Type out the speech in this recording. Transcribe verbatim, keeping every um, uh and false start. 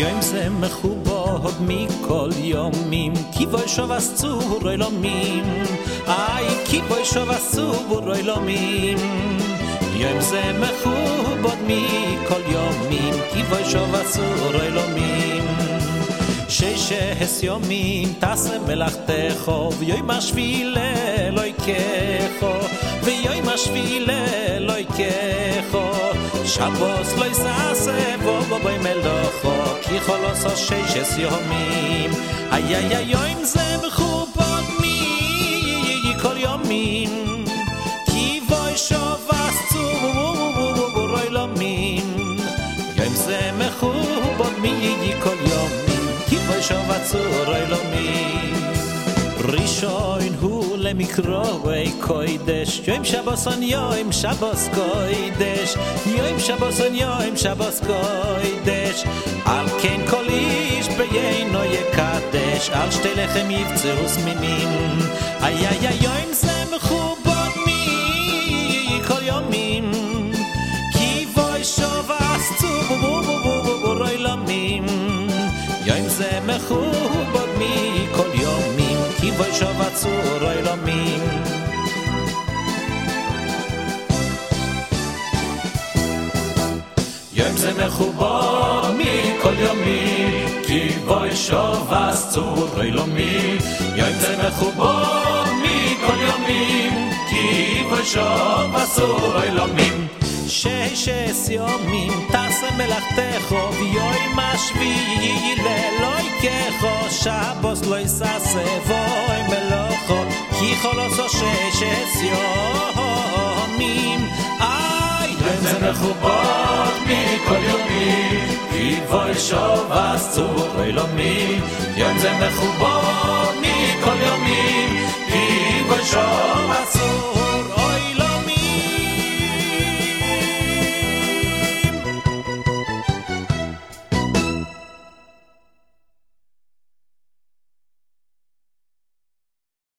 יום זה מכובד מכל יומים כי בוי שוב אסור אילומים איי כי בוי שוב אסור אילומים יום זה מכובד מכל יומים כי בוי שוב אסור אילומים ששת יומים תעשה מלאכתך ויום השביעי לאלוהיך ויום השביעי לאלוהיך שבוס לא יעשה בו בוי מלאכו כי חולוסו ששת יומים איי איי איי יום זה מכובד מכל יומים כי בוי שוב אסור אילומים יום זה מכובד מכל יומים כי בוי שוב אסור אילומים ראשון הוא למקראי קודש יום שבוסון יום שבוס קודש יום שבוסון יום שבוס קודש על כן כל איש בעינו יקדש על שתי לחם יבצעו סמימים איי איי איי יום זה מכובד מכל יומים כי בוי שוב אסור אילומים יום זה מכובד מכל יומים כי בוי שוב אסור אילומים יום זה מכובד מכל יומים כי בוי שוב אסור אילומים יום זה מכובד מכל יומים כי בוי שוב אסור אילומים ששת יומים תעשה מלאכתך ויום השביעי לאלוהיך שבוס לא יעשה בוי מלאכו כי חולוסו ששת יומים איי יום זה מכובד מכל יומים כי בוי שוב אסור אילומים יום זה מכובד מכל יומים כי בוי שוב אסור